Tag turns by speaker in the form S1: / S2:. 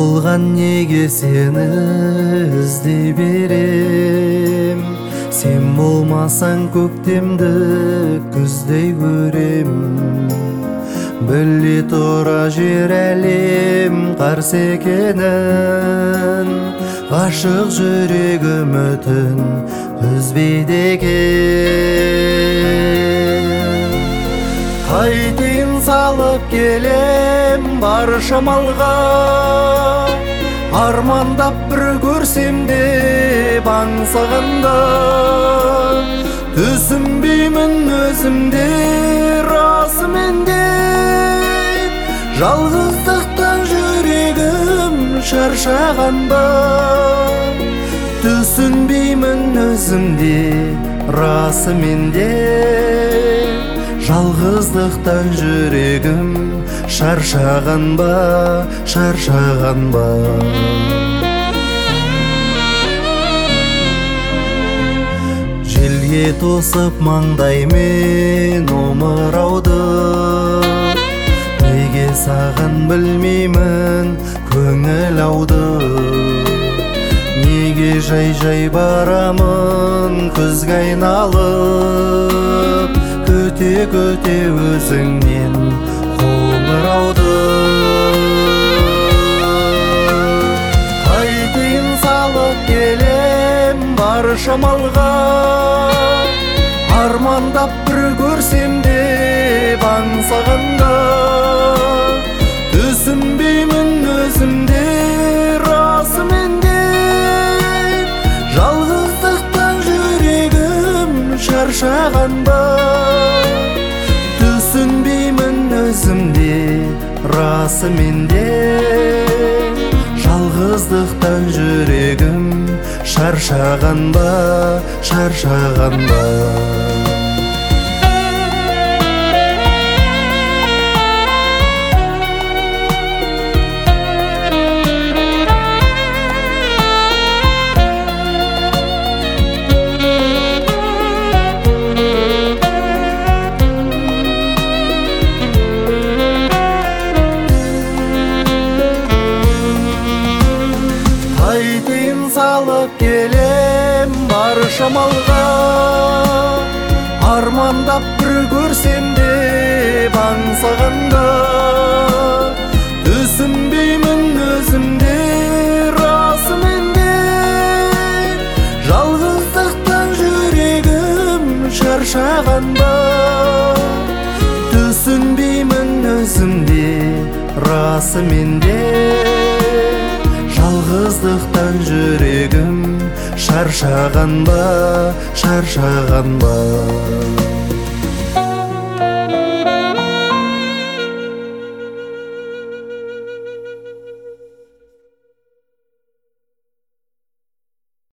S1: болған неге сені іздей берем? Сен болмасаң көктемді күздей көрем. Біле тұра жер әлем қарсы екенін, ғашық жүрегім үмітін үзбейді екен. Қайтейін салып келем бар шамалға, армандап бір көрсем де аңсағанда. Түсінбеймін өзімде расыменде, жалғыздықтан жүрегім шаршаған ба. Түсінбеймін өзімде расыменде, жалғыздықтан жүрегім шаршаған ба, шаршаған ба. Желге тосып маңдаймен омырауды, неге саған білмеймін көңіл ауды. Неге жай-жай барамын күзге айналып, көте-көте өзіңнен қоңырауды. Қайтейін салып келем бар шамалға, армандап бір көрсем де аңсағанда. Түсінбеймін өзімде расыменде, жалғыздықтан жүрегім шаршаған ба. Түсінбеймін өзімде расыменде, жалғыздықтан жүрегім шаршаған ба, шаршаған ба. Қайтейін салып келем бар шамалға, армандап бір көрсем де аңсағанда. Түсінбеймін өзімде расыменде, жалғыздықтан жүрегім шаршаған ба. Түсінбеймін өзімде расыменде, жалғыздықтан жүрегім шаршаған ба, шаршаған ба.